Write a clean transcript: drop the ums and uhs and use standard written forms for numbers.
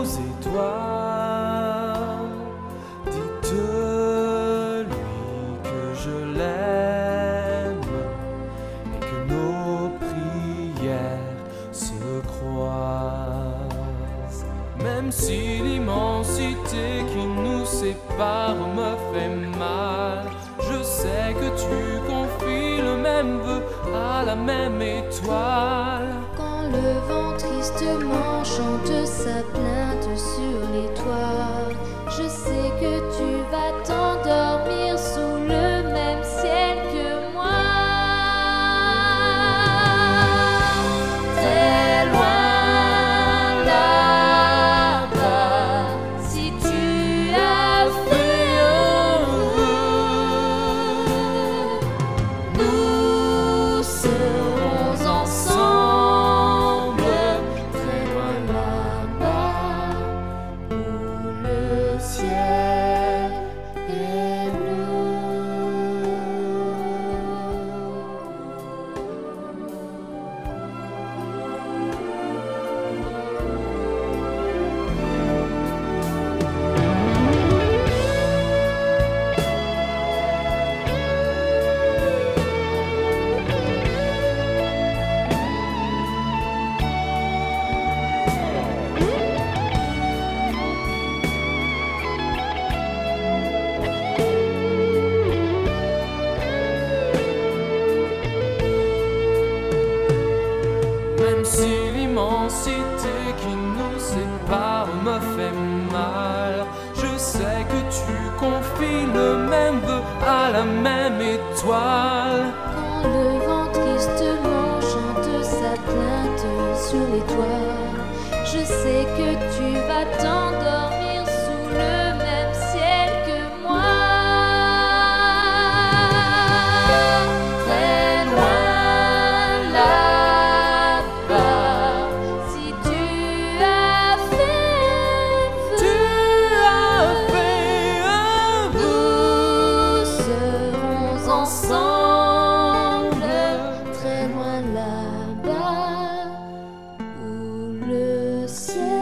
étoiles. Dites-lui que je l'aime et que nos prières se croisent. Même si l'immensité qui nous sépare me fait mal, je sais que tu confies le même vœu à la même étoile. Quand le vent tristement chante sa plainte sur les toits, je sais que tu vas t'endormir sous le même ciel que moi. Très loin là-bas, si tu as fait un vœu, nous serons ensemble, très loin là-bas, où le ciel est bleu. Même si l'immensité qui nous sépare me fait mal, je sais que tu confies le même vœu à la même étoile. Quand le vent tristement chante sa plainte sur les toits, je sais que tu vas t'endormir sous le même ciel que moi. Très loin là-bas, si tu as fait Tu as fait un nous serons ensemble, très loin là-bas, où le ciel